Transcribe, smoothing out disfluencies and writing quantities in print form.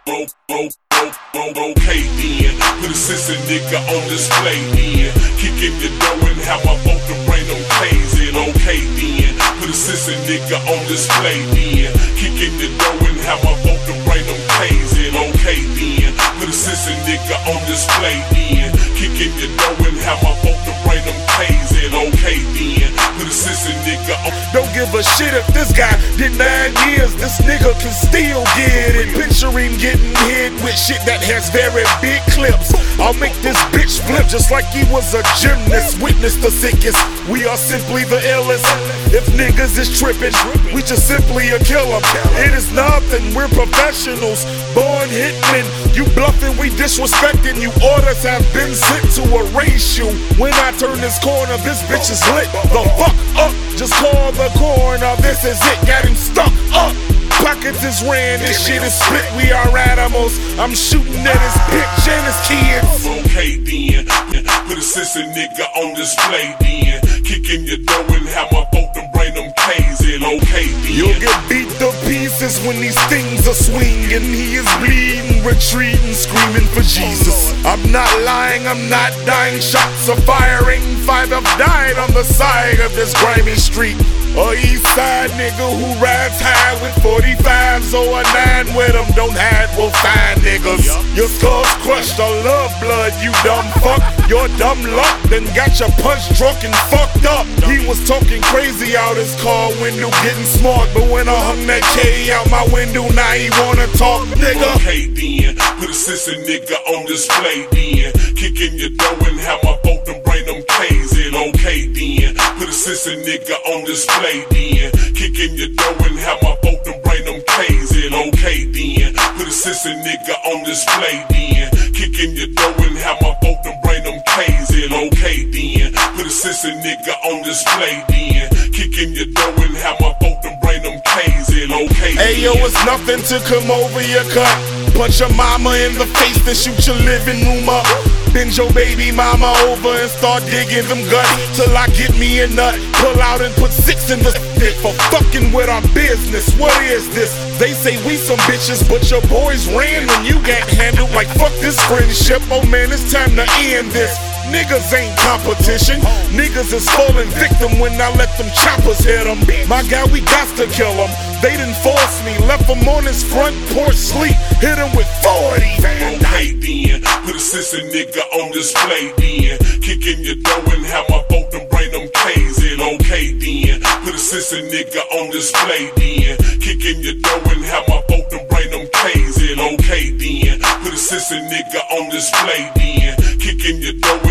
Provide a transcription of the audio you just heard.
Okay then, put a sissy nigga on display then. Kicking your dough and have my vote to bring them K's in. Okay then, put a sissy nigga on display then. Kicking your dough and have my vote to bring them K's in. Okay then, put a sissy nigga on display then. Kicking your dough and have my vote to bring them K's in. Okay then, put a sissy nigga on. Don't give a shit if this guy did 9 years, this nigga can still get it. Picture him getting hit with shit that has very big clips. I'll make this bitch flip just like he was a gymnast. Witness the sickest, we are simply the illest. If niggas is tripping, we just simply a killer. It is nothing, we're professionals, born hitmen. You bluffing, we disrespecting you. Orders have been sent to erase you. When I turn this corner, this bitch is lit the fuck up. Just call the coroner, this is it, got him stuck up. Pockets is ran, this shit is split, we are animals. I'm shooting at his bitch and his kids. Okay then, put a sissy nigga on display then. Kicking your dough and have my vote to bring them K's in. Okay then, you'll get beat to pieces when these things are swinging. He is bleeding, retreating, screaming for Jesus. I'm not lying, I'm not dying, shots are firing. 5 have died on the side of this grimy street. A east side nigga who rides high with 45s or a 9 with them. Don't hide, we'll find niggas. Your skull's crushed, I love blood, you dumb fuck. Your dumb luck then got your punch drunk and fucked up. He was talking crazy out his car window, getting smart, but when I hung that K out my window, now he wanna talk, nigga. Okay then, put a sissy nigga on display then. Kicking your dough and have my vote to bring them K's in. Okay then, put a sissy nigga on display then. Kicking your dough and have my vote to bring them K's in. Okay then, put a sissy nigga on display then. Kicking your dough and have my vote to bring them K's in. Okay then, put a sissy nigga on display then. Kicking your dough and have my vote to bring them K's in. Okay. Hey yo, it's nothing to come over your cut. Punch your mama in the face and shoot your living room up. Bend your baby mama over and start digging them guts till I get me a nut. Pull out and put 6 in the stick for fucking with our business. What is this? They say we some bitches, but your boys ran when you got handled. Like fuck this friendship. Oh man, it's time to end this. Niggas ain't competition. Niggas is falling victim when I let them choppers hit them. My guy, we got to kill him. They didn't force me, left him on his front porch sleep. Hit him with 40. Okay then, put a sissy nigga on display then. Kicking your dough and have my vote to bring them K's in. Okay then, put a sissy nigga on display then. Kicking your dough and have my vote to bring them K's in. Okay then, put a sissy nigga on display then. Kicking your dough